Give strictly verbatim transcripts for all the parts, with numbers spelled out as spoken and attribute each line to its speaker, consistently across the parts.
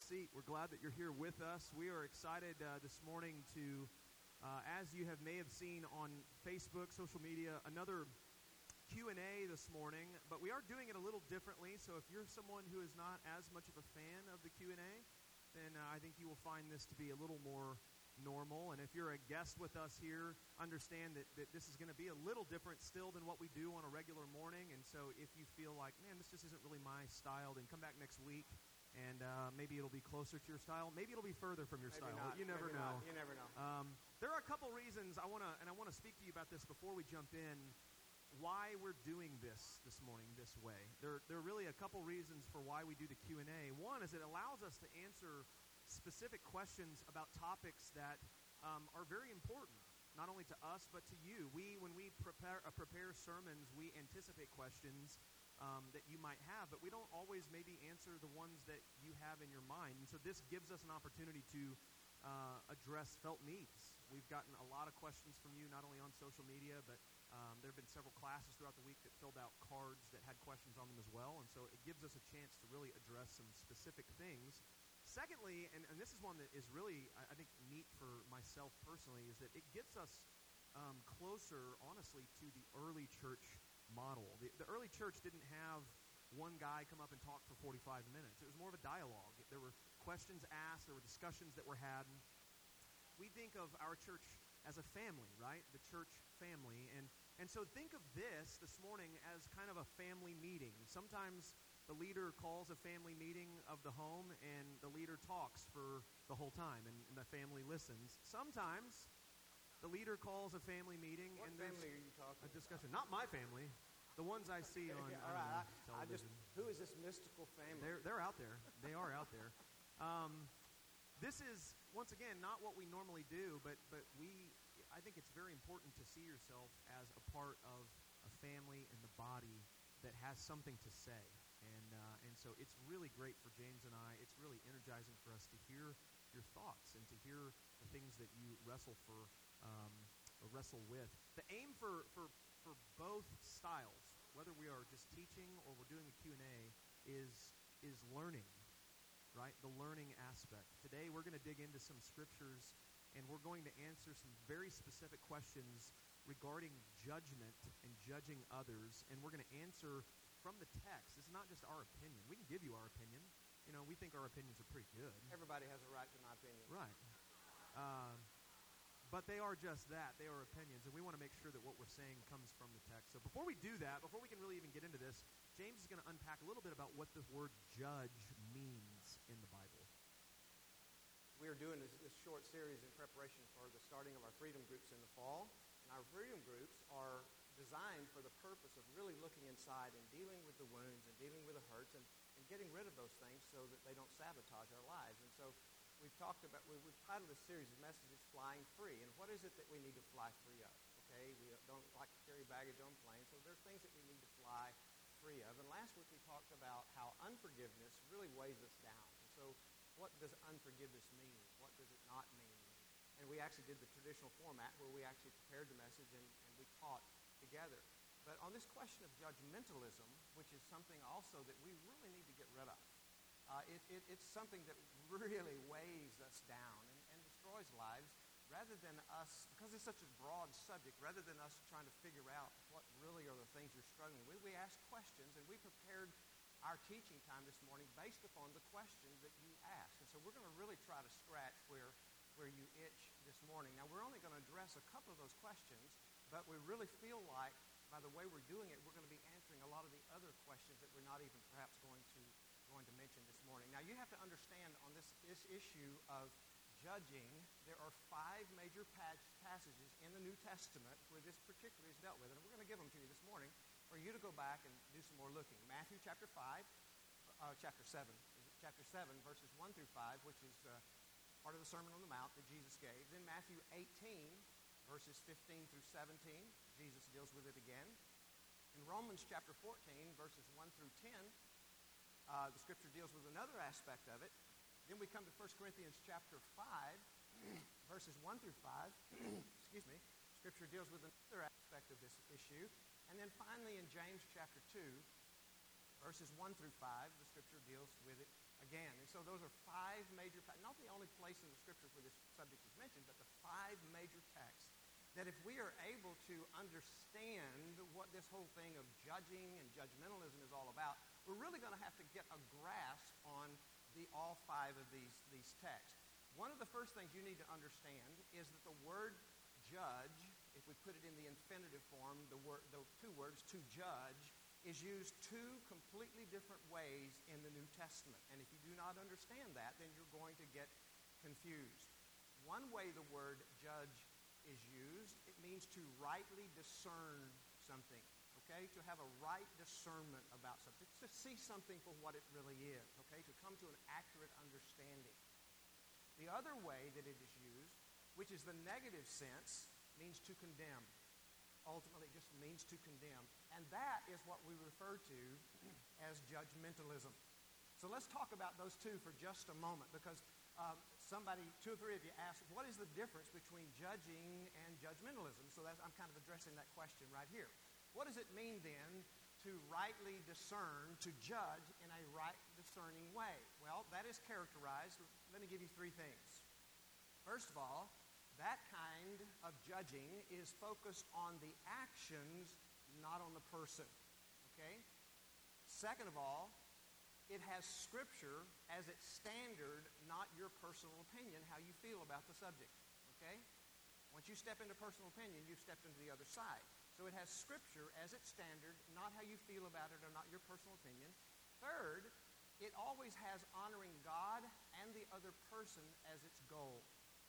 Speaker 1: seat. We're glad that you're here with us. We are excited uh, this morning to, uh, as you have may have seen on Facebook, social media, another Q and A this morning, but we are doing it a little differently. So if you're someone who is not as much of a fan of the Q and A, then uh, I think you will find this to be a little more normal. And if you're a guest with us here, understand that, that this is going to be a little different still than what we do on a regular morning. And so if you feel like, man, this just isn't really my style, then come back next week. And uh, maybe it'll be closer to your style. Maybe it'll be further from your
Speaker 2: Maybe
Speaker 1: style.
Speaker 2: Not.
Speaker 1: You never
Speaker 2: Maybe
Speaker 1: know.
Speaker 2: Not. You never know.
Speaker 1: Um, there are a couple reasons I want to, and I want to speak to you about this before we jump in, why we're doing this this morning this way. There, there are really a couple reasons for why we do the Q and A. One is it allows us to answer specific questions about topics that um, are very important, not only to us but to you. We, when we prepare, uh, prepare sermons, we anticipate questions Um, that you might have, but we don't always maybe answer the ones that you have in your mind. And so this gives us an opportunity to uh, address felt needs. We've gotten a lot of questions from you, not only on social media, but um, there have been several classes throughout the week that filled out cards that had questions on them as well. And so it gives us a chance to really address some specific things. Secondly, and, and this is one that is really, I, I think, neat for myself personally, is that it gets us um, closer, honestly, to the early church model. The, the early church didn't have one guy come up and talk for forty-five minutes. It was more of a dialogue. There were questions asked. There were discussions that were had. We think of our church as a family, right? The church family. And, and so think of this this morning as kind of a family meeting. Sometimes the leader calls a family meeting of the home, and the leader talks for the whole time, and, and the family listens. Sometimes the leader calls a family meeting,
Speaker 2: What
Speaker 1: and there's
Speaker 2: family are you talking
Speaker 1: a discussion. Not my family, the ones I see on,
Speaker 2: yeah,
Speaker 1: I
Speaker 2: all
Speaker 1: don't
Speaker 2: right.
Speaker 1: know,
Speaker 2: I, I just,
Speaker 1: television.
Speaker 2: who is this mystical family?
Speaker 1: They're they're out there. They are out there. Um, this is once again not what we normally do, but but we. I think it's very important to see yourself as a part of a family and the body that has something to say, and uh, and so it's really great for James and I. It's really energizing for us to hear your thoughts and to hear the things that you wrestle for. Um, or wrestle with. The aim for, for, for both styles, whether we are just teaching or we're doing a Q and A, is, is learning, right? The learning aspect. Today we're going to dig into some scriptures, and we're going to answer some very specific questions regarding judgment and judging others, and we're going to answer from the text. This is not just our opinion. We can give you our opinion. You know, we think our opinions are pretty good.
Speaker 2: Everybody has a right to an opinion.
Speaker 1: Right. Uh, But they are just that. They are opinions, and we want to make sure that what we're saying comes from the text. So before we do that, before we can really even get into this, James is going to unpack a little bit about what the word judge means in the Bible.
Speaker 2: We are doing this, this short series in preparation for the starting of our freedom groups in the fall. And our freedom groups are designed for the purpose of really looking inside and dealing with the wounds and dealing with the hurts and, and getting rid of those things so that they don't sabotage our lives. And so we've talked about, we, we've titled this series of messages, Flying Free. And what is it that we need to fly free of? Okay, we don't like to carry baggage on planes, so there's things that we need to fly free of. And last week we talked about how unforgiveness really weighs us down. And so what does unforgiveness mean? What does it not mean? And we actually did the traditional format where we actually prepared the message and, and we taught together. But on this question of judgmentalism, which is something also that we really need to get rid of, Uh, it, it, it's something that really weighs us down and, and destroys lives rather than us, because it's such a broad subject, rather than us trying to figure out what really are the things you're struggling with. We ask questions, and we prepared our teaching time this morning based upon the questions that you asked. And so we're going to really try to scratch where, where you itch this morning. Now, we're only going to address a couple of those questions, but we really feel like by the way we're doing it, we're going to be answering a lot of the other questions that we're not even perhaps going to going to mention this morning. Now, you have to understand on this, this issue of judging, there are five major pas- passages in the New Testament where this particularly is dealt with, and we're going to give them to you this morning for you to go back and do some more looking. Matthew chapter five, uh, chapter seven, chapter seven, verses one through five, which is uh, part of the Sermon on the Mount that Jesus gave. Then Matthew eighteen, verses fifteen through seventeen, Jesus deals with it again. In Romans chapter fourteen, verses one through ten, Uh, the scripture deals with another aspect of it. Then we come to First Corinthians chapter five, verses one through five. Excuse me. Scripture deals with another aspect of this issue. And then finally in James chapter two, verses one through five, the scripture deals with it again. And so those are five major, not the only place in the Scriptures where this subject is mentioned, but the five major texts that if we are able to understand what this whole thing of judging and judgmentalism is all about, we're really going to have to get a grasp on the all five of these, these texts. One of the first things you need to understand is that the word judge, if we put it in the infinitive form, the, word, the two words, to judge, is used two completely different ways in the New Testament. And if you do not understand that, then you're going to get confused. One way the word judge is used, it means to rightly discern something, okay? To have a right discernment about something, to see something for what it really is, okay? To come to an accurate understanding. The other way that it is used, which is the negative sense, means to condemn. Ultimately, it just means to condemn. And that is what we refer to as judgmentalism. So let's talk about those two for just a moment, because um, somebody, two or three of you asked, what is the difference between judging and judgmentalism? So that's, I'm kind of addressing that question right here. What does it mean then to rightly discern, to judge in a right discerning way? Well, that is characterized, let me give you three things. First of all, that kind of judging is focused on the actions, not on the person, okay? Second of all, it has Scripture as its standard, not your personal opinion, how you feel about the subject, okay? Once you step into personal opinion, you've stepped into the other side. So it has Scripture as its standard, not how you feel about it or not your personal opinion. Third, it always has honoring God and the other person as its goal.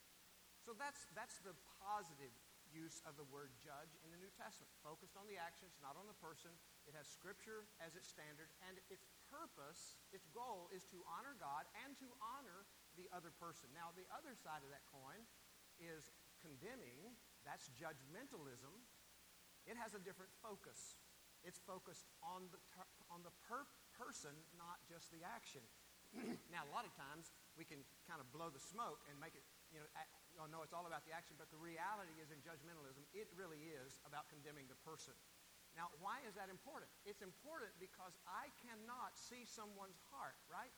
Speaker 2: So that's, that's the positive use of the word judge in the New Testament. Focused on the actions, not on the person. It has Scripture as its standard, and its purpose, its goal, is to honor God and to honor the other person. Now, the other side of that coin is condemning. That's judgmentalism. It has a different focus. It's focused on the ter- on the per- person, not just the action. Now, a lot of times we can kind of blow the smoke and make it, you know, a- oh, no, it's all about the action, but the reality is in judgmentalism, it really is about condemning the person. Now, why is that important? It's important because I cannot see someone's heart, right?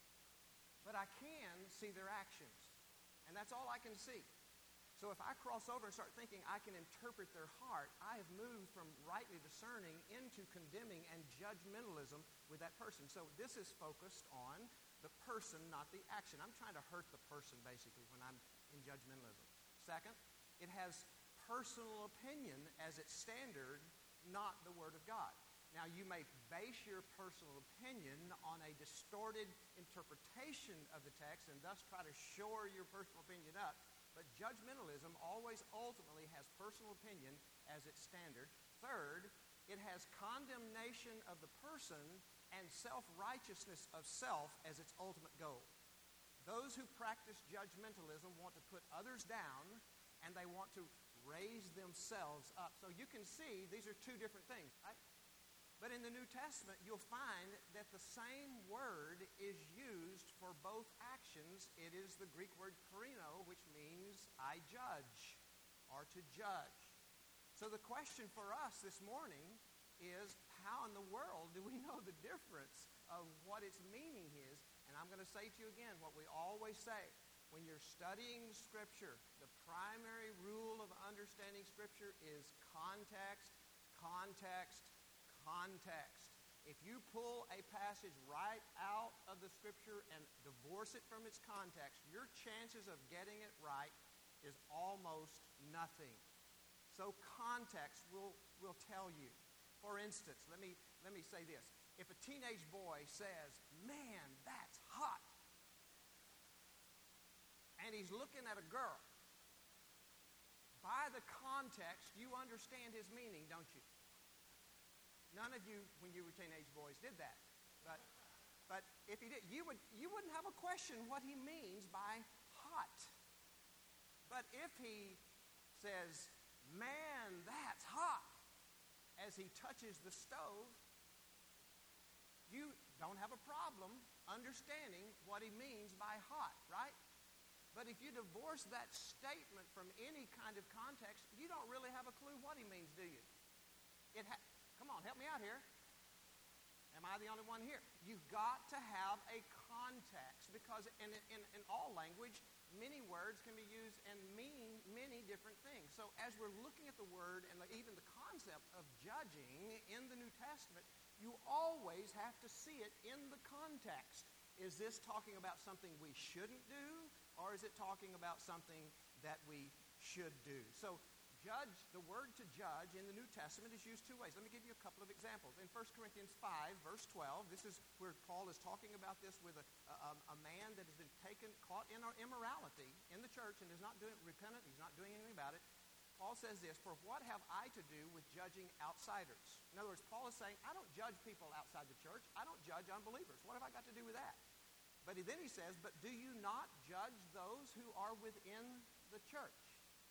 Speaker 2: But I can see their actions, and that's all I can see. So if I cross over and start thinking I can interpret their heart, I have moved from rightly discerning into condemning and judgmentalism with that person. So this is focused on the person, not the action. I'm trying to hurt the person, basically, when I'm in judgmentalism. Second, it has personal opinion as its standard, not the Word of God. Now, you may base your personal opinion on a distorted interpretation of the text and thus try to shore your personal opinion up. But judgmentalism always ultimately has personal opinion as its standard. Third, it has condemnation of the person and self-righteousness of self as its ultimate goal. Those who practice judgmentalism want to put others down, and they want to raise themselves up. So you can see these are two different things, right? But in the New Testament, you'll find that the same word is used for both actions. It is the Greek word krino, which means I judge, or to judge. So the question for us this morning is, how in the world do we know the difference of what its meaning is? And I'm going to say to you again what we always say. When you're studying Scripture, the primary rule of understanding Scripture is context, context, context. If you pull a passage right out of the Scripture and divorce it from its context, your chances of getting it right is almost nothing. So context will, will tell you. For instance, let me, let me say this. If a teenage boy says, "Man, that's hot," and he's looking at a girl, by the context, you understand his meaning, don't you? None of you, when you were teenage boys, did that. But, but if he did, you, would, you wouldn't have a question what he means by hot. But if he says, "Man, that's hot," as he touches the stove, you don't have a problem understanding what he means by hot, right? But if you divorce that statement from any kind of context, you don't really have a clue what he means, do you? It ha- Come on, help me out here. Am I the only one here? You've got to have a context because in, in, in all language, many words can be used and mean many different things. So as we're looking at the word and even the concept of judging in the New Testament, you always have to see it in the context. Is this talking about something we shouldn't do, or is it talking about something that we should do? So judge, the word to judge in the New Testament is used two ways. Let me give you a couple of examples. In First Corinthians five, verse twelve, this is where Paul is talking about this with a, a, a man that has been taken, caught in immorality in the church and is not doing repentant, he's not doing anything about it. Paul says this, for what have I to do with judging outsiders? In other words, Paul is saying, I don't judge people outside the church. I don't judge unbelievers. What have I got to do with that? But he, then he says, but do you not judge those who are within the church?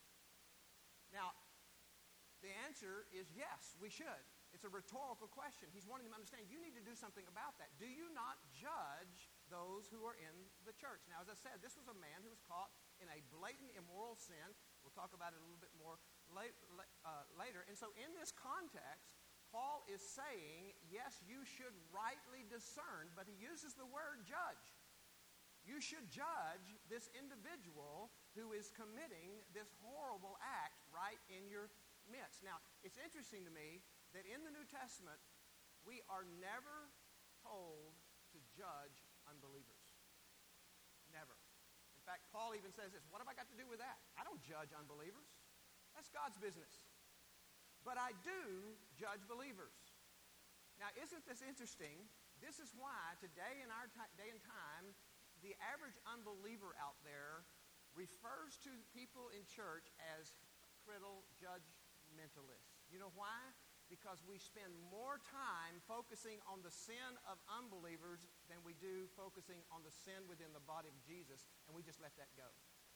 Speaker 2: Now, the answer is yes, we should. It's a rhetorical question. He's wanting them to understand, you need to do something about that. Do you not judge those who are in the church? Now, as I said, this was a man who was caught in a blatant immoral sin. We'll talk about it a little bit more late, uh, later. And so in this context, Paul is saying, yes, you should rightly discern, but he uses the word judge. You should judge this individual who is committing this horrible act right in your midst. Now, it's interesting to me that in the New Testament, we are never told to judge unbelievers. Never. In fact, Paul even says this, what have I got to do with that? I don't judge unbelievers. That's God's business. But I do judge believers. Now, isn't this interesting? This is why today in our t- day and time, the average unbeliever out there refers to people in church as hypocritical judgmentalists. You know why? Because we spend more time focusing on the sin of unbelievers than we do focusing on the sin within the body of Jesus, and we just let that go.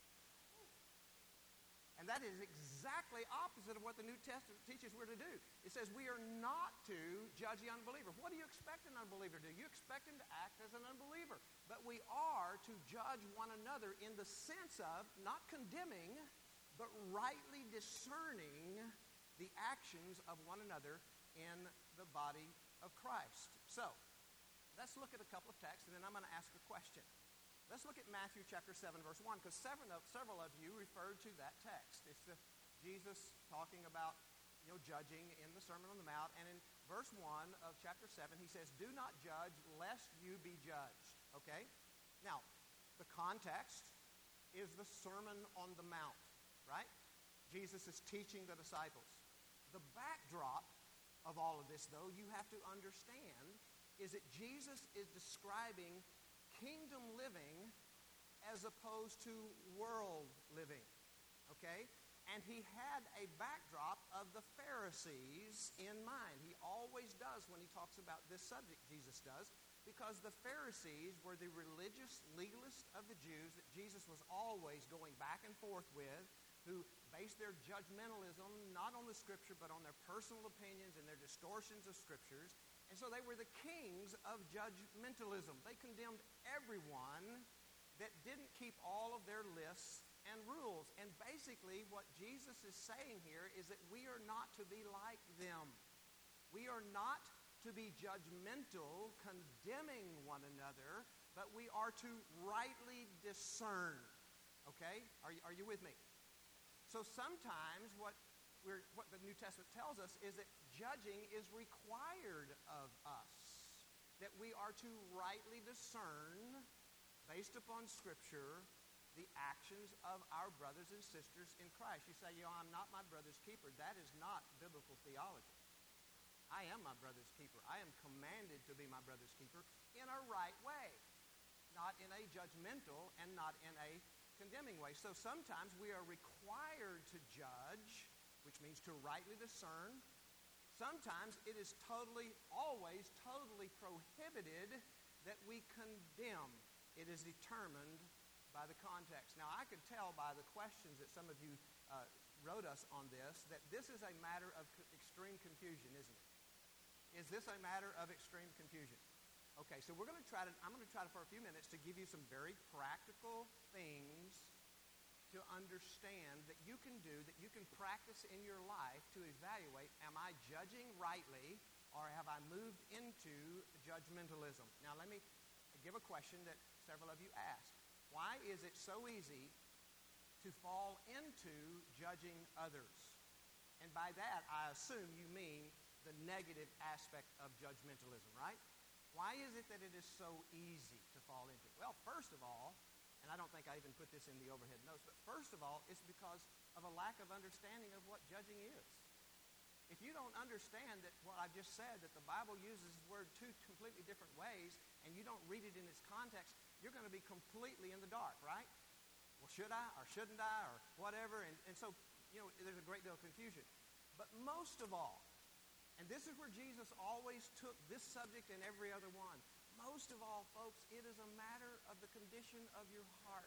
Speaker 2: And that is exactly opposite of what the New Testament teaches we're to do. It says we are not to judge the unbeliever. What do you expect an unbeliever to do? You expect him to act as an unbeliever. But we are to judge one another in the sense of not condemning, but rightly discerning the actions of one another in the body of Christ. So, let's look at a couple of texts, and then I'm going to ask a question. Let's look at Matthew chapter seven, verse one, because several of, several of you referred to that text. It's the, Jesus talking about, you know, judging in the Sermon on the Mount. And in verse one of chapter seven, he says, do not judge lest you be judged. Okay? Now, the context is the Sermon on the Mount, right? Jesus is teaching the disciples. The backdrop of all of this, though, you have to understand, is that Jesus is describing kingdom living as opposed to world living, okay? And he had a backdrop of the Pharisees in mind. He always does when he talks about this subject, Jesus does, because the Pharisees were the religious legalists of the Jews that Jesus was always going back and forth with, who based their judgmentalism not on the Scripture but on their personal opinions and their distortions of Scriptures. And so they were the kings of judgmentalism. They condemned everyone that didn't keep all of their lists and rules. And basically what Jesus is saying here is that we are not to be like them. We are not to be judgmental, condemning one another, but we are to rightly discern. Okay? Are you, are you with me? So sometimes what we're, what the New Testament tells us is that judging is required of us, that we are to rightly discern, based upon Scripture, the actions of our brothers and sisters in Christ. You say, you know, I'm not my brother's keeper. That is not biblical theology. I am my brother's keeper. I am commanded to be my brother's keeper in a right way, not in a judgmental and not in a condemning way. So sometimes we are required to judge, which means to rightly discern. Sometimes it is totally, always totally prohibited that we condemn. It is determined by the context. Now, I could tell by the questions that some of you uh, wrote us on this that this is a matter of co- extreme confusion, isn't it? Is this a matter of extreme confusion? Okay, so we're going to try to, I'm going to try to, for a few minutes, to give you some very practical things to understand that you can do, that you can practice in your life to evaluate, am I judging rightly or have I moved into judgmentalism? Now, let me give a question that several of you asked. Why is it so easy to fall into judging others? And by that, I assume you mean the negative aspect of judgmentalism, right? Why is it that it is so easy to fall into? Well, first of all, and I don't think I even put this in the overhead notes, but first of all, it's because of a lack of understanding of what judging is. If you don't understand that what I've just said, that the Bible uses the word two completely different ways, and you don't read it in its context, you're going to be completely in the dark, right? Well, should I or shouldn't I or whatever? And, and so, you know, there's a great deal of confusion. But most of all, and this is where Jesus always took this subject and every other one, most of all, folks, it is a matter of the condition of your heart.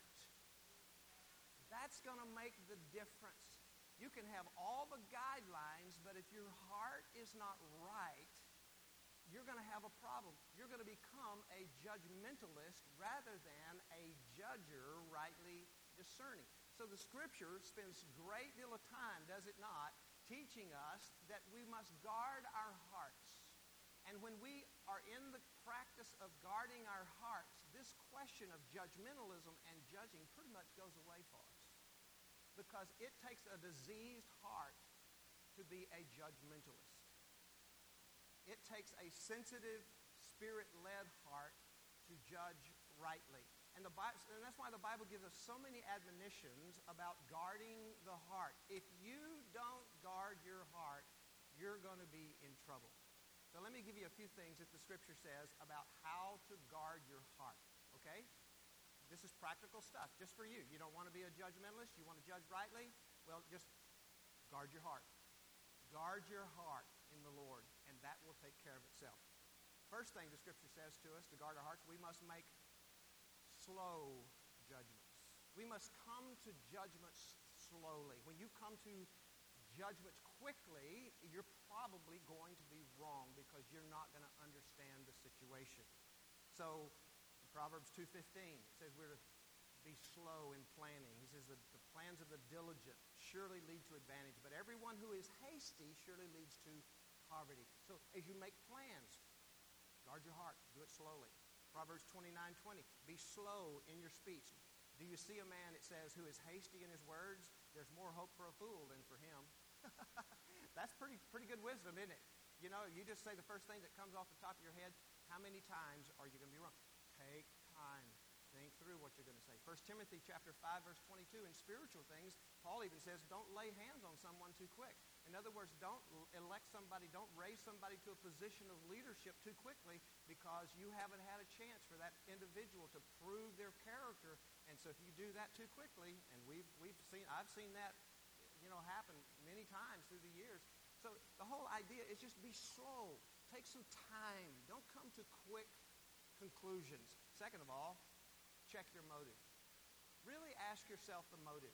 Speaker 2: That's going to make the difference. You can have all the guidelines, but if your heart is not right, you're going to have a problem. You're going to become a judgmentalist rather than a judger, rightly discerning. So the Scripture spends a great deal of time, does it not, teaching us that we must guard our hearts. And when we are in the practice of guarding our hearts, this question of judgmentalism and judging pretty much goes away for us. Because it takes a diseased heart to be a judgmentalist. It takes a sensitive, spirit-led heart to judge rightly. And, the Bible, and that's why the Bible gives us so many admonitions about guarding the heart. If you don't guard your heart, you're going to be in trouble. So let me give you a few things that the Scripture says about how to guard your heart, okay? This is practical stuff, just for you. You don't want to be a judgmentalist? You want to judge rightly? Well, just guard your heart. Guard your heart in the Lord, and that will take care of itself. First thing the Scripture says to us to guard our hearts, we must make slow judgments. We must come to judgments slowly. When you come to judgments quickly, you're probably going to be wrong because you're not going to understand the situation. So, Proverbs two fifteen, it says we're to be slow in planning. He says that the plans of the diligent surely lead to advantage, but everyone who is hasty surely leads to poverty. So as you make plans, guard your heart. Do it slowly. Proverbs twenty-nine twenty, be slow in your speech. Do you see a man, it says, who is hasty in his words? There's more hope for a fool than for him. That's pretty pretty good wisdom, isn't it? You know, you just say the first thing that comes off the top of your head. How many times are you going to be wrong? Take time. Think through what you're going to say. First Timothy chapter five, verse twenty-two, in spiritual things, Paul even says, don't lay hands on someone too quick. In other words, don't elect somebody, don't raise somebody to a position of leadership too quickly because you haven't had a chance for that individual to prove their character. And so if you do that too quickly, and we've we've seen, I've seen that, you know, happen many times through the years. So the whole idea is just be slow. Take some time. Don't come to quick conclusions. Second of all, check your motive. Really ask yourself the motive.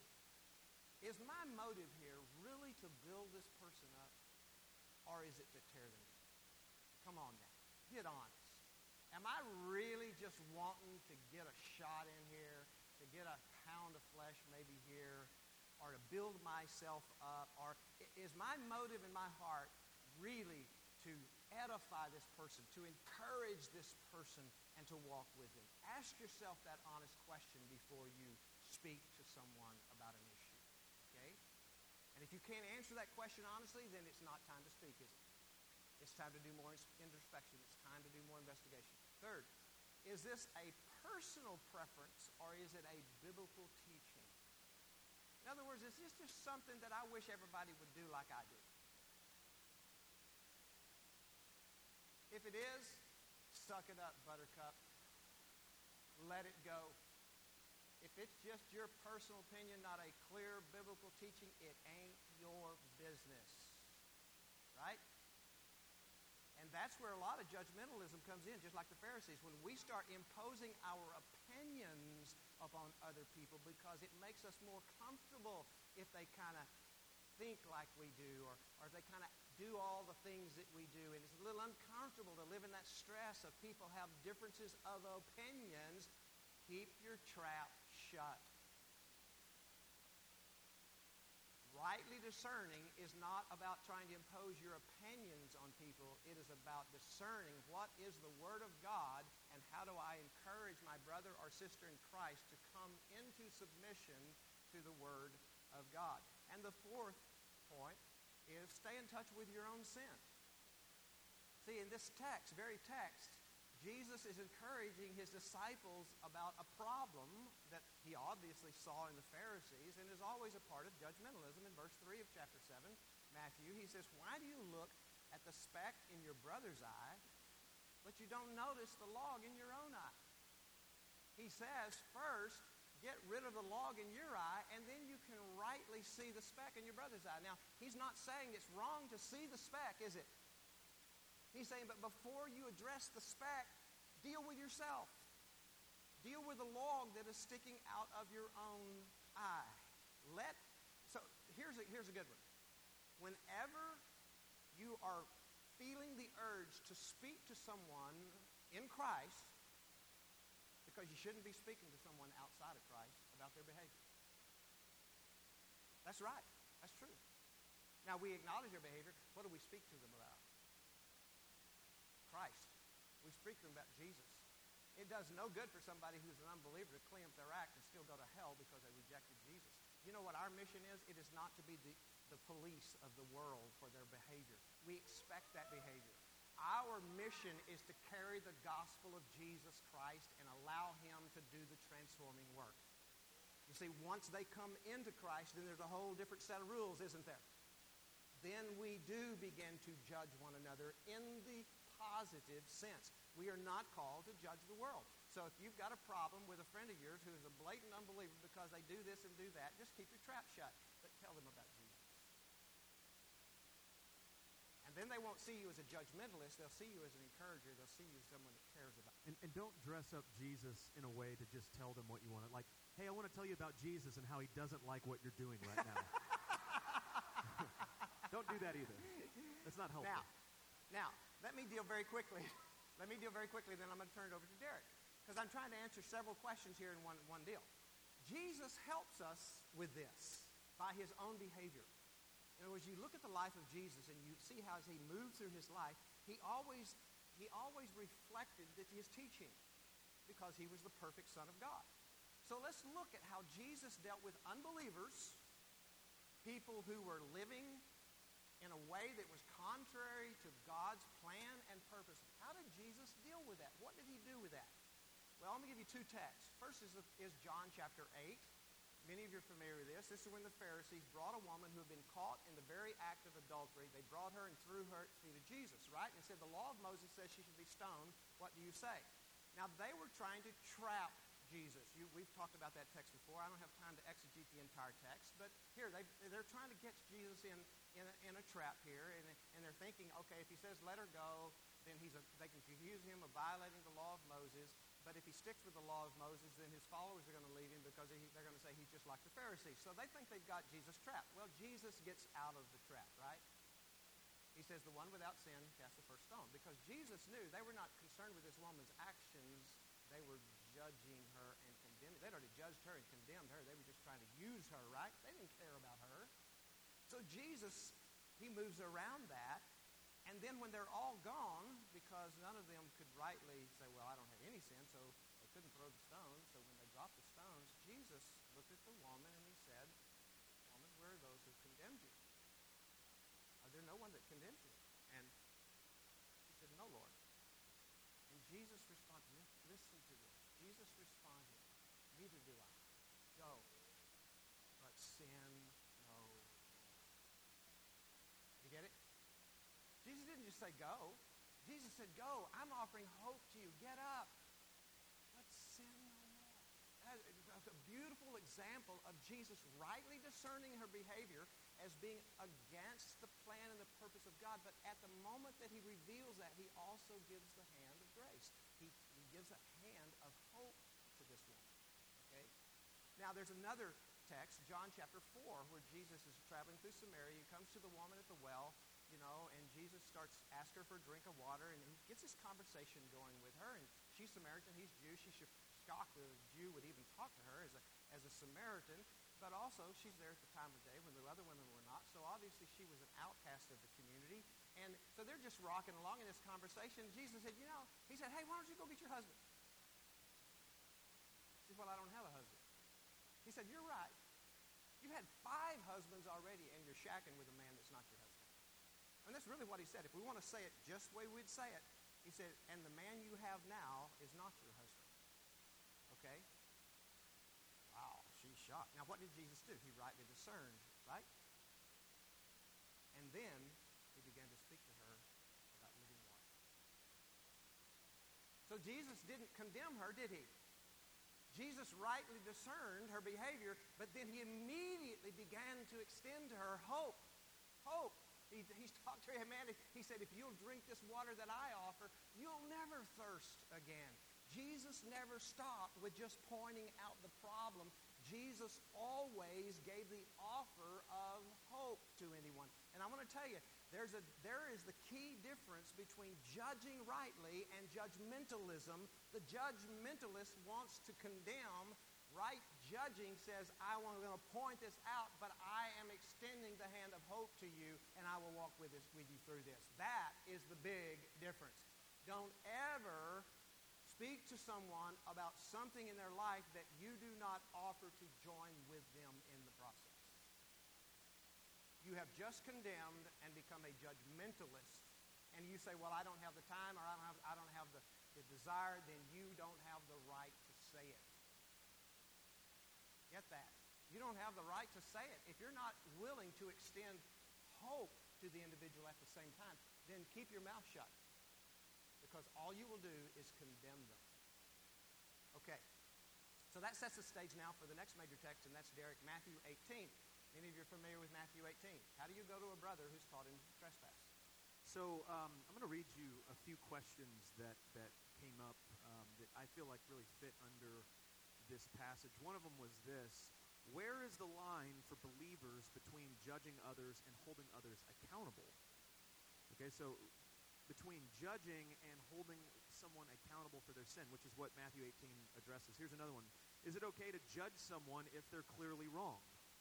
Speaker 2: Is my motive here really to build this person up, or is it to tear them down? Come on now. Get honest. Am I really just wanting to get a shot in here, to get a pound of flesh maybe here, or to build myself up? Or is my motive in my heart really to edify this person, to encourage this person, and to walk with him? Ask yourself that honest question before you speak to someone about an issue, okay? And if you can't answer that question honestly, then it's not time to speak, is it? It's time to do more introspection. It's time to do more investigation. Third, is this a personal preference or is it a biblical teaching? In other words, is this just something that I wish everybody would do like I do? If it is, suck it up, buttercup. Let it go. If it's just your personal opinion, not a clear biblical teaching, it ain't your business. Right? And that's where a lot of judgmentalism comes in, just like the Pharisees. When we start imposing our opinions upon other people because it makes us more comfortable if they kind of think like we do, or, or they kind of do all the things that we do. And it's a little uncomfortable to live in that stress of people have differences of opinions. Keep your trap shut. rightly discerning is not about trying to impose your opinions on people. It is about discerning what is the Word of God and how do I encourage my brother or sister in Christ to come into submission to the Word of God. And the fourth point is stay in touch with your own sin. See, in this text, very text, Jesus is encouraging his disciples about a problem that he obviously saw in the Pharisees and is always a part of judgmentalism. In verse three of chapter seven, Matthew, he says, why do you look at the speck in your brother's eye, but you don't notice the log in your own eye? He says, first, get rid of the log in your eye, and then you can rightly see the speck in your brother's eye. Now, he's not saying it's wrong to see the speck, is it? He's saying, but before you address the speck, deal with yourself. Deal with the log that is sticking out of your own eye. Let, so here's a, here's a good one. Whenever you are feeling the urge to speak to someone in Christ, because you shouldn't be speaking to someone outside of Christ about their behavior. That's right. That's true. Now, we acknowledge their behavior. What do we speak to them about? Christ. We speak to them about Jesus. It does no good for somebody who's an unbeliever to clean up their act and still go to hell because they rejected Jesus. You know what our mission is? It is not to be the, the police of the world for their behavior. We expect that behavior. Our mission is to carry the gospel of Jesus Christ and allow him to do the transforming work. You see, once they come into Christ, then there's a whole different set of rules, isn't there? Then we do begin to judge one another in the positive sense. We are not called to judge the world. So if you've got a problem with a friend of yours who is a blatant unbeliever because they do this and do that, just keep your trap shut. But tell them about Jesus. And then they won't see you as a judgmentalist. They'll see you as an encourager. They'll see you as someone that cares about
Speaker 1: And, and don't dress up Jesus in a way to just tell them what you want. Like, hey, I want to tell you about Jesus and how he doesn't like what you're doing right now. Don't do that either. That's not helpful.
Speaker 2: Now, now, let me deal very quickly. Let me deal very quickly, then I'm going to turn it over to Derek. Because I'm trying to answer several questions here in one, one deal. Jesus helps us with this by his own behavior. In other words, you look at the life of Jesus and you see how as he moved through his life, he always, he always reflected that his teaching because he was the perfect Son of God. So let's look at how Jesus dealt with unbelievers, people who were living in a way that was contrary to God's plan and purpose. How did Jesus deal with that? What did he do with that? Well, I'm going to give you two texts. First is, is John chapter eight. Many of you are familiar with this. This is when the Pharisees brought a woman who had been caught in the very act of adultery. They brought her and threw her at the feet of Jesus, right? And said, the law of Moses says she should be stoned. What do you say? Now, they were trying to trap Jesus. You, we've talked about that text before. I don't have time to exegete the entire text. But here, they, they're trying to get Jesus in, in, a, in a trap here. And, and they're thinking, okay, if he says, let her go, then he's a, they can accuse him of violating the law of Moses. But if he sticks with the law of Moses, then his followers are going to leave him because he, they're going to say he's just like the Pharisees. So they think they've got Jesus trapped. Well, Jesus gets out of the trap, right? He says, the one without sin cast the first stone. Because Jesus knew they were not concerned with this woman's actions. They were judging her and condemning. They'd already judged her and condemned her. They were just trying to use her, right? They didn't care about her. So Jesus, he moves around that. And then when they're all gone, because none of them could rightly say, well, I don't have any sin, so they couldn't throw the stones. So when they dropped the stones, Jesus looked at the woman and he said, woman, where are those who condemned you? Are there no one that condemned you? And she said, no, Lord. And Jesus responded, listen to this. Jesus responded, neither do I. Go, but sin no more. You get it? Jesus didn't just say go. Jesus said, go. I'm offering hope to you. Get up. But sin no more. That's a beautiful example of Jesus rightly discerning her behavior as being against the plan and the purpose of God. But at the moment that he reveals that, he also gives the hand of grace. He, he gives a hand of hope to this woman. Okay? Now, there's another text, John chapter four, where Jesus is traveling through Samaria. He comes to the woman at the well, you know, and Jesus starts asking her for a drink of water, and he gets this conversation going with her. And she's Samaritan, he's Jew. She's shocked that a Jew would even talk to her as a, as a Samaritan. but also she's there at the time of day when the other women were not. So obviously she was an outcast of the community. And so they're just rocking along in this conversation. Jesus said, you know, he said, hey, why don't you go get your husband? She said, well, I don't have a husband. He said, you're right. You've had five husbands already, and you're shacking with a man that's not your husband. And that's really what he said. If we want to say it just the way we'd say it, he said, and the man you have now is not your husband. Okay? Wow, she's shocked. Now, what did Jesus do? He rightly discerned, right? And then he began to speak to her about living water. So Jesus didn't condemn her, did he? Jesus rightly discerned her behavior, but then he immediately began to extend to her hope. Hope. He, he's talked to her humanity. He said, if you'll drink this water that I offer, you'll never thirst again. Jesus never stopped with just pointing out the problem. Jesus always gave the offer of hope to anyone. And I want to tell you, there's a, there is the key difference between judging rightly and judgmentalism. The judgmentalist wants to condemn. Right judging says, I want to point this out, but I am extending the hand of hope to you, and I will walk with, this, with you through this. That is the big difference. Don't ever speak to someone about something in their life that you do not offer to join with them in the process. You have just condemned and become a judgmentalist, and you say, well, I don't have the time, or I don't have, I don't have the, the desire, then you don't have the right to say it. Get that. You don't have the right to say it. If you're not willing to extend hope to the individual at the same time, then keep your mouth shut, because all you will do is condemn them. Okay. So that sets the stage now for the next major text, and that's Derek, Matthew eighteen. Many of you are familiar with Matthew eighteen. How do you go to a brother who's caught in trespass?
Speaker 1: So um, I'm going to read you a few questions that, that came up um, that I feel like really fit under this passage. One of them was this: where is the line for believers between judging others and holding others accountable? Okay, so between judging and holding someone accountable for their sin, which is what Matthew eighteen addresses. Here's another one. Is it okay to judge someone if they're clearly wrong?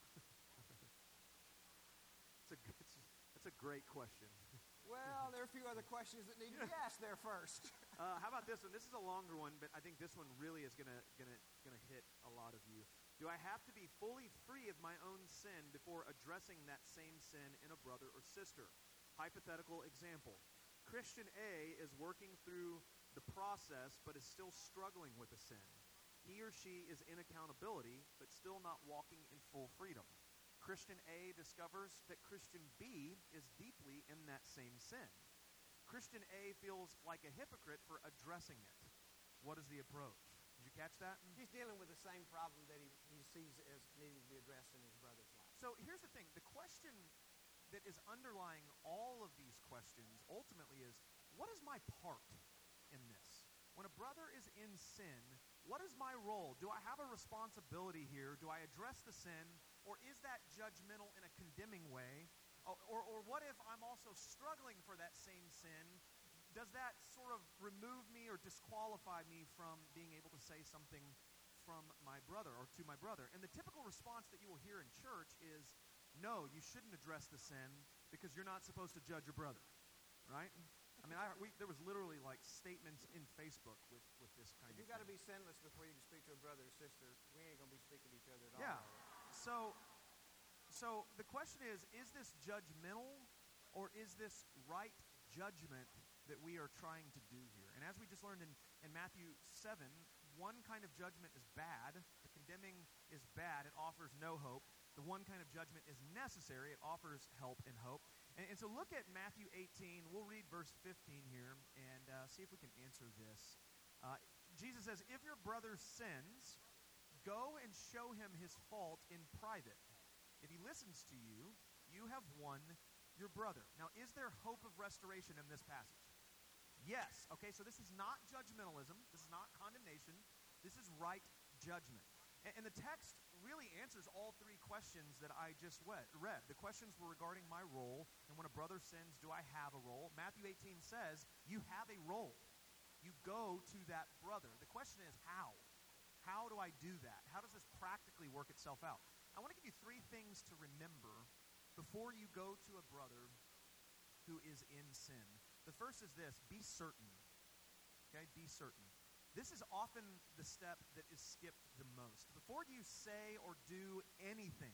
Speaker 1: It's a, it's, it's a great question.
Speaker 2: Well, there are a few other questions that need to be asked there first.
Speaker 1: uh, how about this one? This is a longer one, but I think this one really is gonna gonna gonna hit a lot of you. Do I have to be fully free of my own sin before addressing that same sin in a brother or sister? Hypothetical example. Christian A is working through the process but is still struggling with a sin. He or she is in accountability but still not walking in full freedom. Christian A discovers that Christian B is deeply in that same sin. Christian A feels like a hypocrite for addressing it. What is the approach? Did you catch that?
Speaker 2: He's dealing with the same problem that he, he sees as needing to be addressed in his brother's life.
Speaker 1: So here's the thing. The question that is underlying all of these questions ultimately is, what is my part in this? When a brother is in sin, what is my role? Do I have a responsibility here? Do I address the sin? Or is that judgmental in a condemning way? Or, or, or what if I'm also struggling for that same sin? Does that sort of remove me or disqualify me from being able to say something from my brother or to my brother? And the typical response that you will hear in church is, no, you shouldn't address the sin because you're not supposed to judge your brother, right? I mean, I, we, there was literally like statements in Facebook with, with this kind
Speaker 2: if
Speaker 1: of
Speaker 2: you got to
Speaker 1: thing.
Speaker 2: be sinless before you can speak to a brother or sister, we ain't going to be speaking to each other at all.
Speaker 1: Yeah. So, so the question is, is this judgmental or is this right judgment that we are trying to do here? And as we just learned in, in Matthew seven, one kind of judgment is bad. The condemning is bad. It offers no hope. The one kind of judgment is necessary. It offers help and hope. And, and so look at Matthew eighteen. We'll read verse fifteen here and uh, see if we can answer this. Uh, Jesus says, if your brother sins, go and show him his fault in private. If he listens to you, you have won your brother. Now, is there hope of restoration in this passage? Yes. Okay, so this is not judgmentalism. This is not condemnation. This is right judgment. And, and the text really answers all three questions that I just read. The questions were regarding my role, and when a brother sins, do I have a role? Matthew eighteen says, you have a role. You go to that brother. The question is how? How do I do that? How does this practically work itself out? I want to give you three things to remember before you go to a brother who is in sin. The first is this: be certain. Okay, be certain. This is often the step that is skipped the most. Before you say or do anything,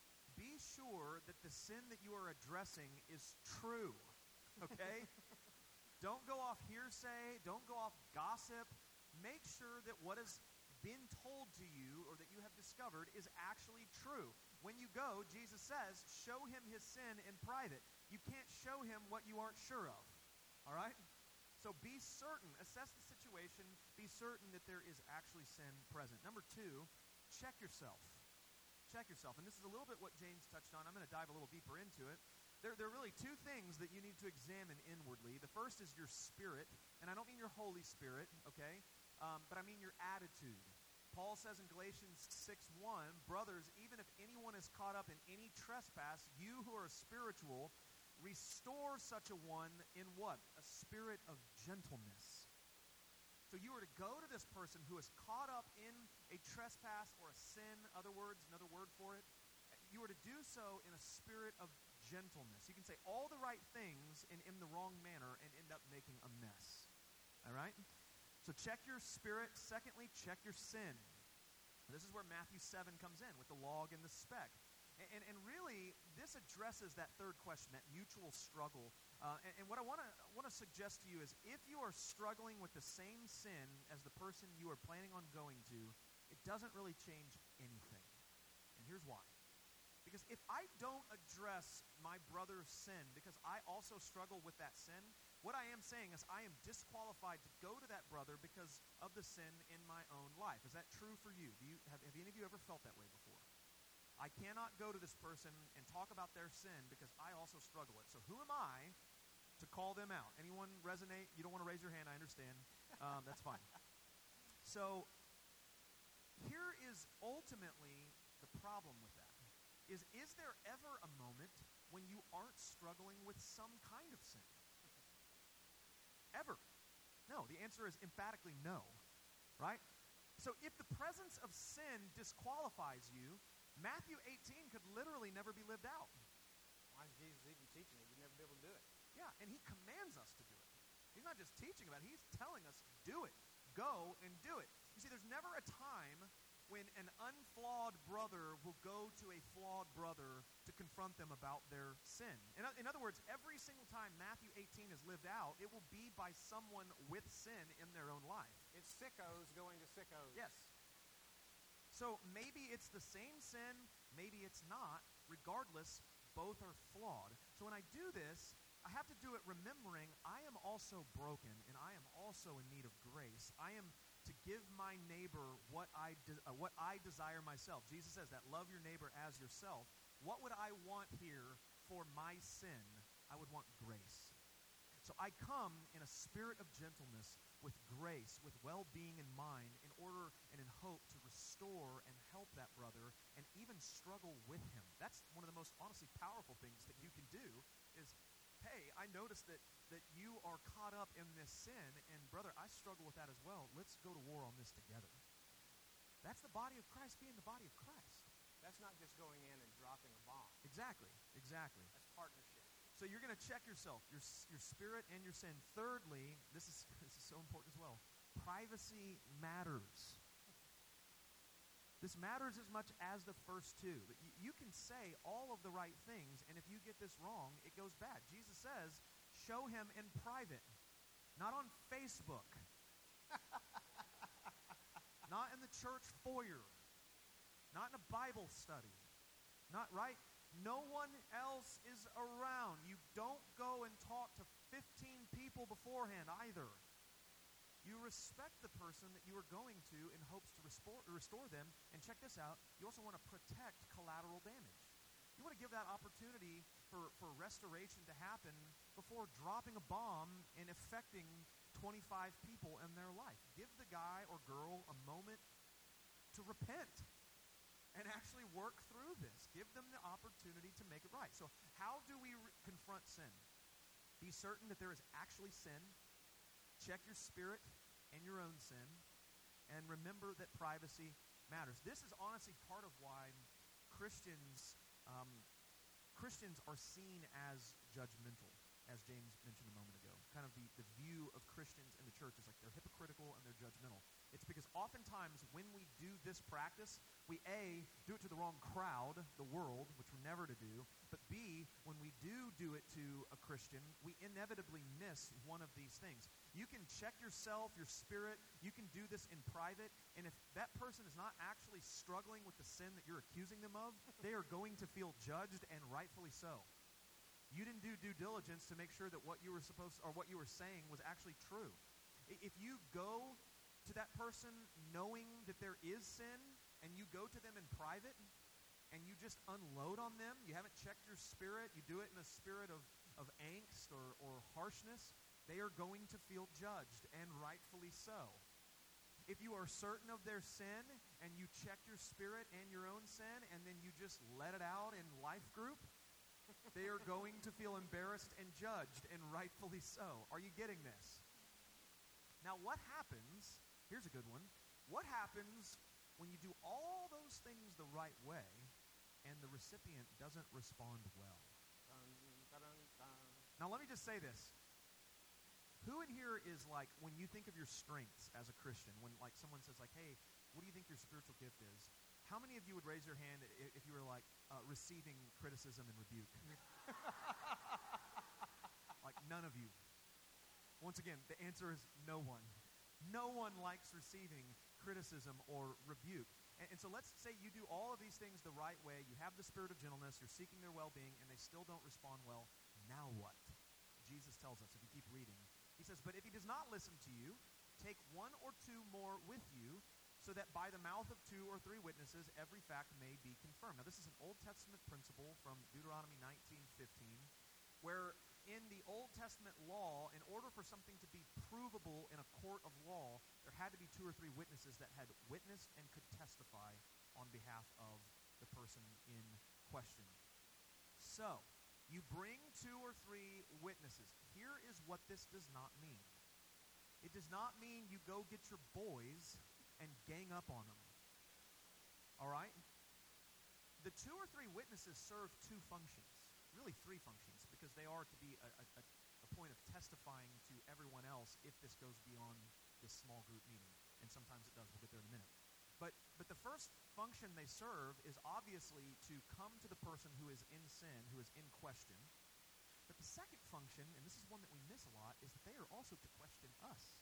Speaker 1: be sure that the sin that you are addressing is true. Okay? Don't go off hearsay. Don't go off gossip. Make sure that what has been told to you or that you have discovered is actually true. When you go, Jesus says, show him his sin in private. You can't show him what you aren't sure of. All right? So be certain. Assess the situation. Be certain that there is actually sin present. Number two, check yourself. Check yourself. And this is a little bit what James touched on. I'm going to dive a little deeper into it. There, there are really two things that you need to examine inwardly. The first is your spirit. And I don't mean your Holy Spirit, okay? Um, but I mean your attitude. Paul says in Galatians six one, brothers, even if anyone is caught up in any trespass, you who are spiritual, restore such a one in what? A spirit of gentleness. So you are to go to this person who is caught up in a trespass or a sin, other words, another word for it. You are to do so in a spirit of gentleness. You can say all the right things in, in the wrong manner and end up making a mess. All right? So check your spirit. Secondly, check your sin. This is where Matthew seven comes in with the log and the speck. And, and, and really, this addresses that third question, that mutual struggle. Uh, and, and what I want to want to suggest to you is if you are struggling with the same sin as the person you are planning on going to, it doesn't really change anything. And here's why. Because if I don't address my brother's sin because I also struggle with that sin, what I am saying is I am disqualified to go to that brother because of the sin in my own life. Is that true for you? Do you have, have any of you ever felt that way before? I cannot go to this person and talk about their sin because I also struggle with it. So who am I to call them out? Anyone resonate? You don't want to raise your hand, I understand. Um, that's fine. So here is ultimately the problem with that. Is, is there ever a moment when you aren't struggling with some kind of sin? Ever? No. The answer is emphatically no. Right? So if the presence of sin disqualifies you, Matthew eighteen could literally never be lived out.
Speaker 2: Why is Jesus even teaching it? You'd never be able to do it.
Speaker 1: Yeah, and he commands us to do it. He's not just teaching about it. He's telling us, do it. Go and do it. You see, there's never a time when an unflawed brother will go to a flawed brother to confront them about their sin. In, in other words, every single time Matthew eighteen is lived out, it will be by someone with sin in their own life.
Speaker 2: It's sickos going to sickos.
Speaker 1: Yes. So maybe it's the same sin, maybe it's not. Regardless, both are flawed. So when I do this, I have to do it remembering I am also broken and I am also in need of grace. I am to give my neighbor what I de- uh, what I desire myself. Jesus says that, love your neighbor as yourself. What would I want here for my sin? I would want grace. So I come in a spirit of gentleness, with grace, with well-being in mind, in order and in hope to restore and help that brother and even struggle with him. That's one of the most honestly powerful things that you can do is, hey, I noticed that, that you are caught up in this sin, and brother, I struggle with that as well. Let's go to war on this together. That's the body of Christ being the body of Christ.
Speaker 2: That's not just going in and dropping a bomb.
Speaker 1: Exactly, exactly.
Speaker 2: That's partnership.
Speaker 1: So you're going to check yourself, your your spirit and your sin. Thirdly, this is this is so important as well. Privacy matters. This matters as much as the first two. That y- you can say all of the right things, and if you get this wrong, it goes bad. Jesus says, show him in private, not on Facebook, not in the church foyer, not in a Bible study, not right. No one else is around. You don't go and talk to fifteen people beforehand either. You respect the person that you are going to in hopes to restore, restore them. And check this out. You also want to protect collateral damage. You want to give that opportunity for, for restoration to happen before dropping a bomb and affecting twenty-five people in their life. Give the guy or girl a moment to repent and actually work through this. Give them the opportunity to make it right. So how do we re- confront sin? Be certain that there is actually sin. Check your spirit and your own sin. And remember that privacy matters. This is honestly part of why Christians, um, Christians are seen as judgmental, as James mentioned a moment ago. Kind of the, the view of Christians in the church is like they're hypocritical and they're judgmental. It's because oftentimes when we do this practice, we A, do it to the wrong crowd, the world, which we're never to do, but B, when we do do it to a Christian, we inevitably miss one of these things. You can check yourself, your spirit, you can do this in private, and if that person is not actually struggling with the sin that you're accusing them of, they are going to feel judged, and rightfully so. You didn't do due diligence to make sure that what you were supposed or what you were saying was actually true. If you go to that person knowing that there is sin and you go to them in private and you just unload on them, you haven't checked your spirit, you do it in a spirit of, of angst or, or harshness, they are going to feel judged, and rightfully so. If you are certain of their sin and you check your spirit and your own sin and then you just let it out in life group, they are going to feel embarrassed and judged, and rightfully so. Are you getting this? Now, what happens, here's a good one, what happens when you do all those things the right way and the recipient doesn't respond well?
Speaker 2: Dun, dun, dun, dun.
Speaker 1: Now, let me just say this. Who in here is like, when you think of your strengths as a Christian, when like someone says like, hey, what do you think your spiritual gift is? How many of you would raise your hand if you were like uh, receiving criticism and rebuke? Like none of you. Once again, the answer is no one. No one likes receiving criticism or rebuke. And, and so let's say you do all of these things the right way. You have the spirit of gentleness. You're seeking their well-being, and they still don't respond well. Now what? Jesus tells us, if you keep reading, he says, but if he does not listen to you, take one or two more with you, so that by the mouth of two or three witnesses every fact may be confirmed. Now, this is an Old Testament principle from Deuteronomy nineteen fifteen, where in the Old Testament law, in order for something to be provable in a court of law, there had to be two or three witnesses that had witnessed and could testify on behalf of the person in question. So, you bring two or three witnesses. Here is what this does not mean. It does not mean you go get your boys and gang up on them. All right? The two or three witnesses serve two functions, really three functions, because they are to be a, a, a point of testifying to everyone else if this goes beyond this small group meeting. And sometimes it does. We'll get there in a minute. But, but the first function they serve is obviously to come to the person who is in sin, who is in question. But the second function, and this is one that we miss a lot, is that they are also to question us.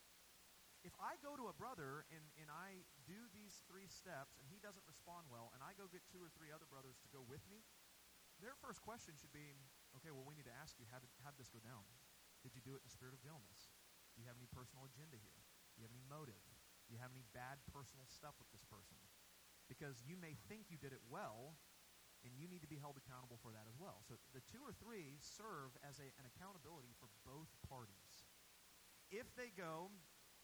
Speaker 1: If I go to a brother and, and I do these three steps and he doesn't respond well, and I go get two or three other brothers to go with me, their first question should be, okay, well, we need to ask you, how did, how did this go down? Did you do it in a spirit of gentleness? Do you have any personal agenda here? Do you have any motive? Do you have any bad personal stuff with this person? Because you may think you did it well, and you need to be held accountable for that as well. So the two or three serve as a, an accountability for both parties. If they go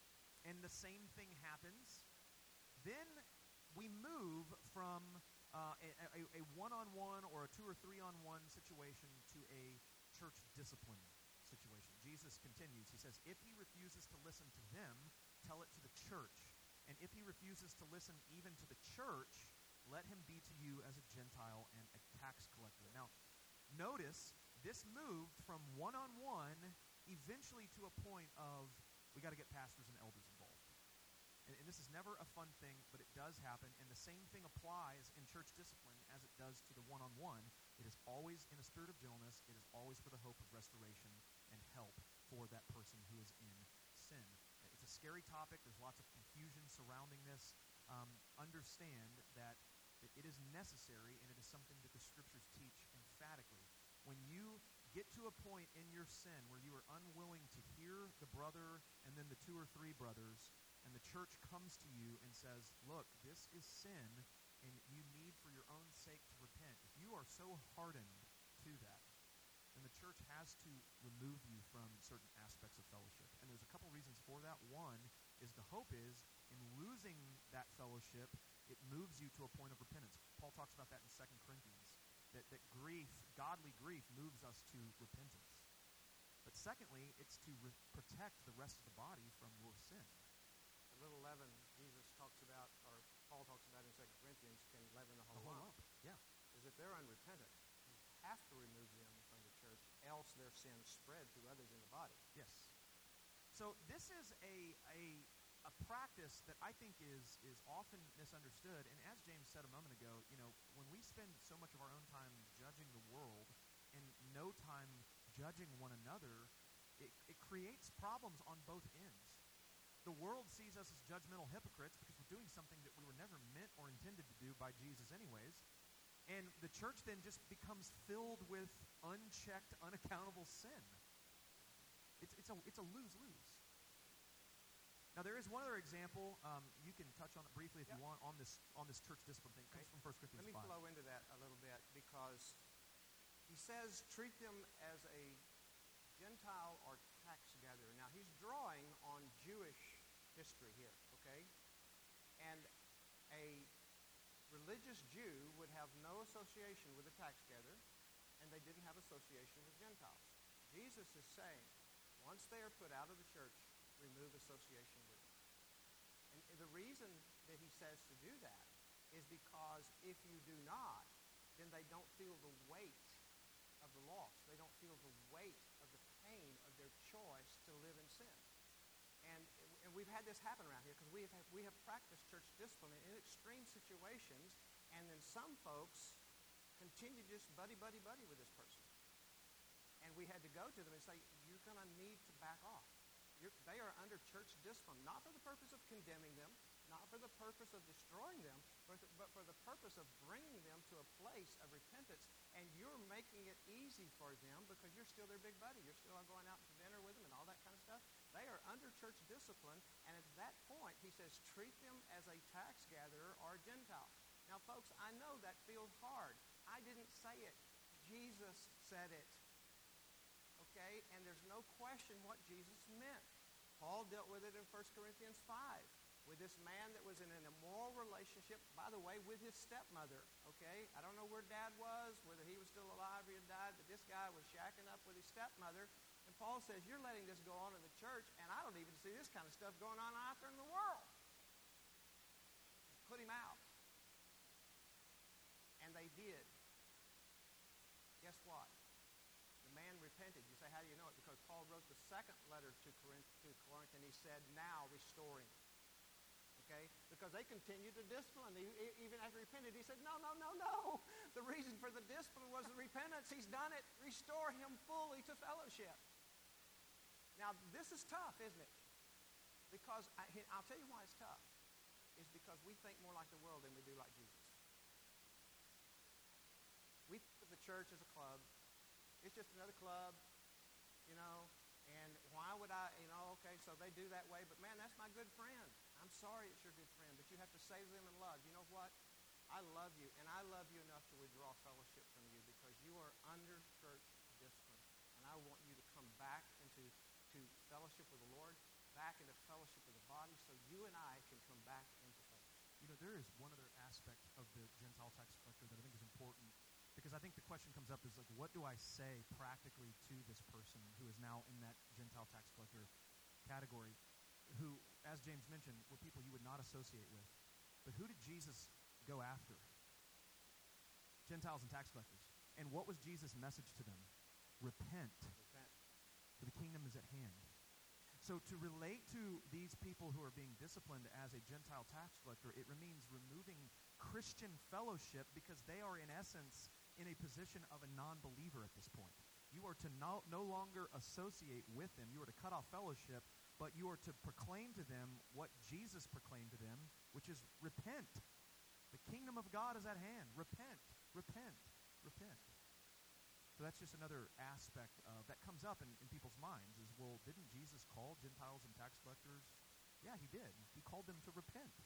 Speaker 1: and the same thing happens, then we move from uh, a, a, a one-on-one or a two or three-on-one situation to a church discipline situation. Jesus continues. He says, if he refuses to listen to them, tell it to the church. And if he refuses to listen even to the church, let him be to you as a Gentile and a tax collector. Now, notice this moved from one-on-one eventually to a point of we got to get pastors and elders involved. And, and this is never a fun thing, but it does happen. And the same thing applies in church discipline as it does to the one-on-one. It is always in a spirit of gentleness. It is always for the hope of restoration and help for that person who is in sin. It's a scary topic. There's lots of confusion surrounding this. Um, understand that, that it is necessary, and it is something that the Scriptures teach emphatically. When you get to a point in your sin where you are unwilling to hear the brother and then the two or three brothers, and the church comes to you and says, look, this is sin, and you need for your own sake to repent. If you are so hardened to that, then the church has to remove you from certain aspects of fellowship. And there's a couple reasons for that. One is the hope is in losing that fellowship, it moves you to a point of repentance. Paul talks about that in Second Corinthians, that, that grief, godly grief, moves us to repentance. But secondly, it's to re- protect the rest of the body from your sin.
Speaker 2: The little leaven Jesus talks about, or Paul talks about in Second Corinthians, can leaven the whole,
Speaker 1: The whole
Speaker 2: lump.
Speaker 1: lump. Yeah.
Speaker 2: repentant, you have to remove them from the church, else their sins spread to others in the body.
Speaker 1: Yes. So this is a a a practice that I think is is often misunderstood. And as James said a moment ago, you know, when we spend so much of our own time judging the world and no time judging one another, it, it creates problems on both ends. The world sees us as judgmental hypocrites because we're doing something that we were never meant or intended to do by Jesus anyways. And the church then just becomes filled with unchecked, unaccountable sin. It's, it's, a, it's a lose-lose. Now, there is one other example. Um, you can touch on it briefly if yep. you want on this on this church discipline thing. It comes from First Corinthians
Speaker 2: five. Let me
Speaker 1: five.
Speaker 2: flow into that a little bit because he says treat them as a Gentile or tax gatherer. Now, he's drawing on Jewish history here, okay? And a religious Jew would have no association with a tax gatherer, and they didn't have association with Gentiles. Jesus is saying, once they are put out of the church, remove association with them. And the reason that he says to do that is because if you do not, then they don't feel the weight of the loss. They don't feel the weight of the pain of their choice to live in sin. And, and we've had this happen around here because we have, we have practiced church discipline in extreme situations, and then some folks continue just buddy, buddy, buddy with this person. And we had to go to them and say, you're going to need to back off. You're, they are under church discipline, not for the purpose of condemning them, not for the purpose of destroying them, but, but for the purpose of bringing them to a place of repentance. And you're making it easy for them because you're still their big buddy. You're still going out to dinner with them and all that kind of stuff. They are under church discipline, and at that point, he says, treat them as a tax gatherer or a Gentile. Now, folks, I know that feels hard. I didn't say it. Jesus said it. Okay, and there's no question what Jesus meant. Paul dealt with it in First Corinthians five with this man that was in an immoral relationship, by the way, with his stepmother. Okay, I don't know where dad was, whether he was still alive or he had died, but this guy was shacking up with his stepmother. And Paul says, you're letting this go on in the church, and I don't even see this kind of stuff going on out there in the world. Put him out. And they did. Guess what? Man repented. You say, how do you know it? Because Paul wrote the second letter to Corinth, to Corinth and he said, now restoring. Okay? Because they continued to discipline. He, even after he repented, he said, no, no, no, no. The reason for the discipline was the repentance. He's done it. Restore him fully to fellowship. Now, this is tough, isn't it? Because, I, I'll tell you why it's tough. It's because we think more like the world than we do like Jesus. We think of the church as a club. It's just another club, you know, and why would I, you know, okay, so they do that way, but man, that's my good friend. I'm sorry it's your good friend, but you have to say to them in love, you know what? I love you, and I love you enough to withdraw fellowship from you because you are under church discipline, and I want you to come back into to fellowship with the Lord, back into fellowship with the body, so you and I can come back into fellowship.
Speaker 1: You know, there is one other aspect of the Gentile tax collector that I think is important. Because I think the question comes up is like, what do I say practically to this person who is now in that Gentile tax collector category, who, as James mentioned, were people you would not associate with. But who did Jesus go after? Gentiles and tax collectors. And what was Jesus' message to them? Repent,
Speaker 2: Repent.
Speaker 1: For the kingdom is at hand. So to relate to these people who are being disciplined as a Gentile tax collector, it means removing Christian fellowship because they are in essence in a position of a non-believer at this point. You are to no, no longer associate with them. You are to cut off fellowship, but you are to proclaim to them what Jesus proclaimed to them, which is repent. The kingdom of God is at hand. Repent, repent, repent. So that's just another aspect of, that comes up in, in people's minds is, well, didn't Jesus call Gentiles and tax collectors? Yeah, he did. He called them to repent.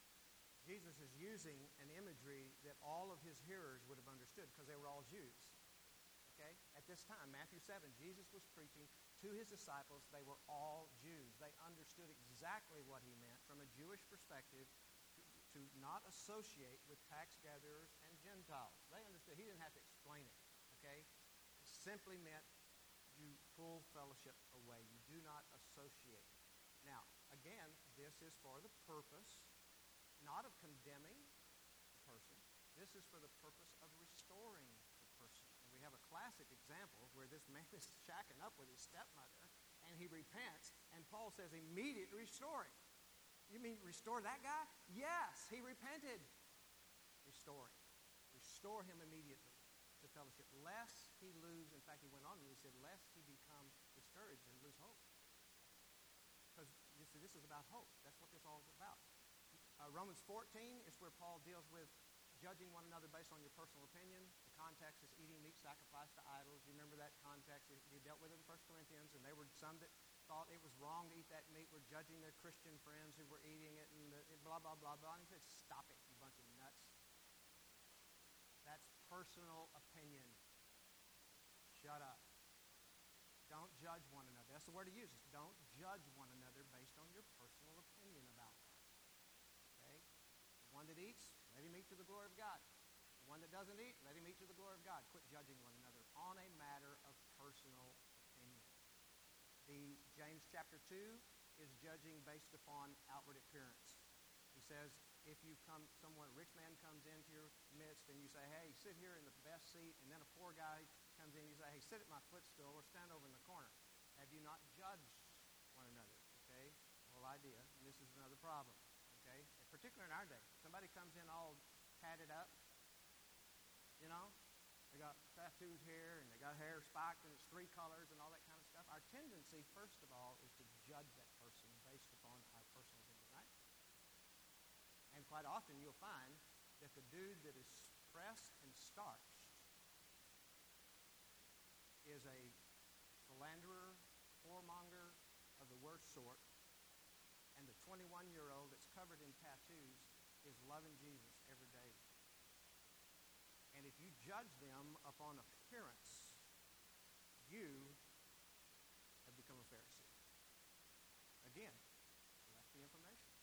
Speaker 2: Jesus is using an imagery that all of his hearers would have understood because they were all Jews. Okay? At this time, Matthew seven, Jesus was preaching to his disciples. They were all Jews. They understood exactly what he meant from a Jewish perspective to, to not associate with tax gatherers and Gentiles. They understood. He didn't have to explain it. Okay? It simply meant you pull fellowship away. You do not associate. Now, again, this is for the purpose not of condemning the person. This is for the purpose of restoring we have a classic example where this man is shacking up with his stepmother, and he repents, and Paul says, immediately restore him. You mean restore that guy? Yes, he repented. Restore him. Restore him immediately to fellowship, lest he lose. In fact, he went on and he said, lest he become discouraged and lose hope. Because you see, this is about hope. That's what this all is about. Uh, Romans fourteen is where Paul deals with judging one another based on your personal opinion. The context is eating meat sacrificed to idols. You remember that context? You dealt with it in First Corinthians, and there were some that thought it was wrong to eat that meat, were judging their Christian friends who were eating it, and the, blah, blah, blah, blah. And he said, stop it, you bunch of nuts. That's personal opinion. Shut up. Don't judge one another. That's the word he uses. Don't judge one another based on your personal opinion about that. Okay? The one that eats, let him eat to the glory of God. The one that doesn't eat, let him eat to the glory of God. Quit judging one another on a matter of personal opinion. The James chapter two is judging based upon outward appearance. He says, if you come, someone, a rich man comes into your midst and you say, hey, sit here in the best seat, and then a poor guy comes in and you say, hey, sit at my footstool or stand over in the corner. Have you not judged one another? Okay? The whole idea. And this is another problem. Okay? In particular in our day. Somebody comes in all tatted up, you know? They got tattooed hair and they got hair spiked and it's three colors and all that kind of stuff. Our tendency, first of all, is to judge that person based upon our personal opinion, right? And quite often you'll find that the dude that is pressed and starched is a philanderer, whoremonger of the worst sort, and the twenty-one-year-old that's covered in tattoos is loving Jesus every day. And if you judge them upon appearance, you have become a Pharisee. Again, collect the information.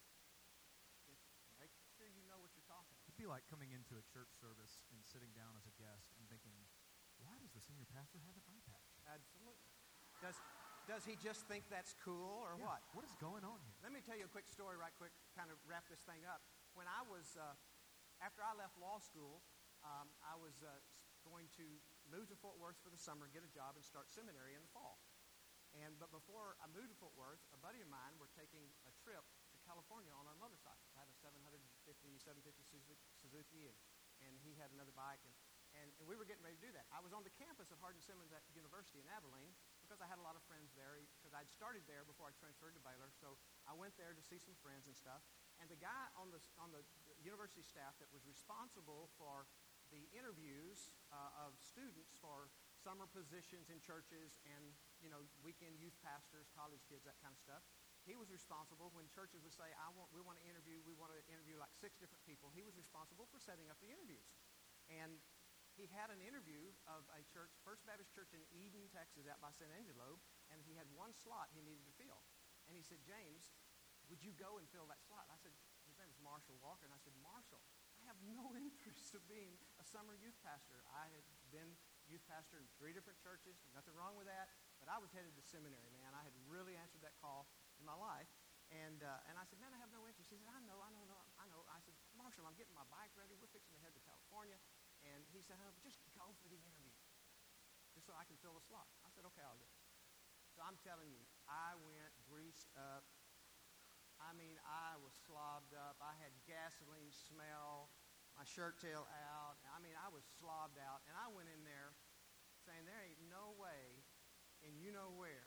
Speaker 2: Make sure you know what you're talking about.
Speaker 1: It'd be like coming into a church service and sitting down as a guest and thinking, why does the senior pastor have an eye patch?
Speaker 2: Absolutely. Does does he just think that's cool or
Speaker 1: Yeah,
Speaker 2: what?
Speaker 1: What is going on here?
Speaker 2: Let me tell you a quick story right quick, kind of wrap this thing up. When I was, uh, after I left law school, um, I was uh, going to move to Fort Worth for the summer, get a job, and start seminary in the fall. And but before I moved to Fort Worth, a buddy of mine were taking a trip to California on our motorcycle. I had a seven fifty, seven fifty Suzuki, and, and he had another bike, and, and, and we were getting ready to do that. I was on the campus of Hardin-Simmons at University in Abilene because I had a lot of friends there, because I'd started there before I transferred to Baylor, so I went there to see some friends and stuff. And the guy on the, on the university staff that was responsible for the interviews uh, of students for summer positions in churches and, you know, weekend youth pastors, college kids, that kind of stuff. He was responsible when churches would say, I want, we want to interview, we want to interview like six different people. He was responsible for setting up the interviews. And he had an interview of a church, First Baptist Church in Eden, Texas, out by San Angelo, and he had one slot he needed to fill. And he said, James, would you go and fill that slot? And I said, his name was Marshall Walker, and I said, Marshall, I have no interest of being a summer youth pastor. I had been youth pastor in three different churches, nothing wrong with that, but I was headed to seminary, man. I had really answered that call in my life, and uh, and I said, man, I have no interest. He said, I know, I know, no, I know. I said, Marshall, I'm getting my bike ready. We're fixing to head to California, and he said, oh, just go for the interview, just so I can fill the slot. I said, okay, I'll do it. So I'm telling you, I went greased up. I mean, I was slobbed up. I had gasoline smell, my shirt tail out. I mean, I was slobbed out. And I went in there saying, there ain't no way, and you know where.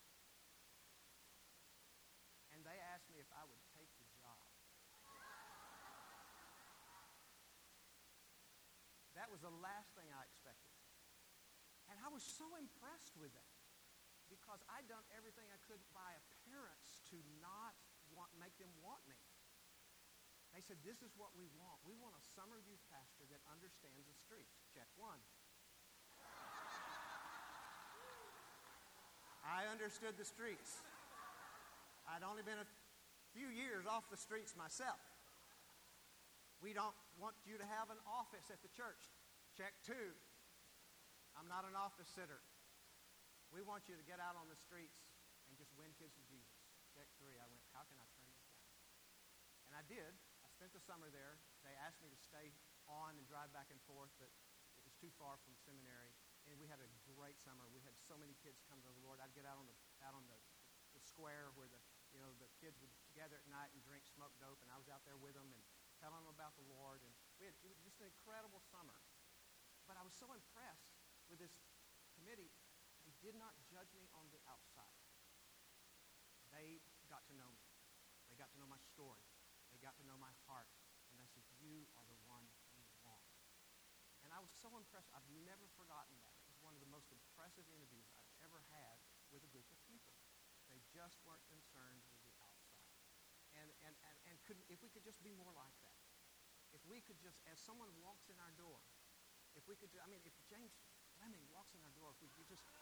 Speaker 2: And they asked me if I would take the job. That was the last thing I expected. And I was so impressed with that because I'd done everything I could by appearance to not want, make them want me. They said, this is what we want. We want a summer youth pastor that understands the streets. Check one. I understood the streets. I'd only been a few years off the streets myself. We don't want you to have an office at the church. Check two. I'm not an office sitter. We want you to get out on the streets and just win kids to Jesus. Check three. I went, how can I turn this down? And I did. I spent the summer there. They asked me to stay on and drive back and forth, but it was too far from seminary. and we had a great summer. We had so many kids come to the Lord. I'd get out on the out on the, the square where the you know the kids would gather at night and drink smoked dope, and I was out there with them and telling them about the Lord. And we had it was just an incredible summer. But I was so impressed with this committee. They did not judge me on the outside. They got to know me. They got to know my story. They got to know my heart. And they said, you are the one we want. And I was so impressed. I've never forgotten that. It was one of the most impressive interviews I've ever had with a group of people. They just weren't concerned with the outside. And, and, and, and could, if we could just be more like that. If we could just, as someone walks in our door, if we could, I mean, if James Fleming walks in our door, if we could just,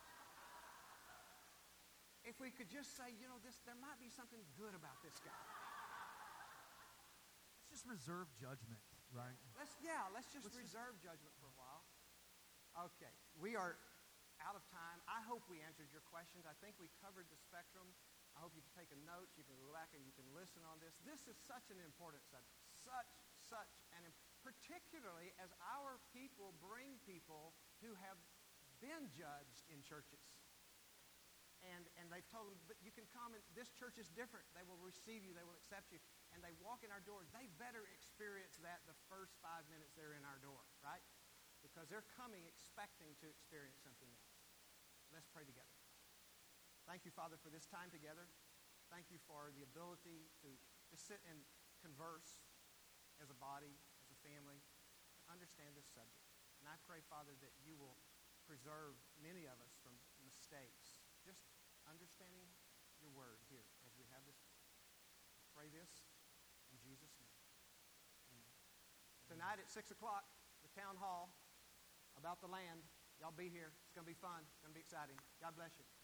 Speaker 2: if we could just say, you know, this, there might be something good about this guy.
Speaker 1: Let's just reserve judgment, right?
Speaker 2: Let's, yeah, let's just
Speaker 1: let's
Speaker 2: reserve just... judgment for a while. Okay, we are out of time. I hope we answered your questions. I think we covered the spectrum. I hope you've taken notes. You can go back and you can listen on this. This is such an important subject. Such, such an important, particularly as our people bring people who have been judged in churches. And, and they've told them, but you can come, and this church is different. They will receive you. They will accept you. And they walk in our door. They better experience that the first five minutes they're in our door, right? Because they're coming expecting to experience something else. Let's pray together. Thank you, Father, for this time together. Thank you for the ability to just sit and converse as a body, as a family, to understand this subject. And I pray, Father, that you will preserve many of us from mistakes, just understanding your word here as we have this. I pray this in Jesus' name. Amen. Tonight at six o'clock, the town hall about the land. Y'all be here. It's going to be fun. It's going to be exciting. God bless you.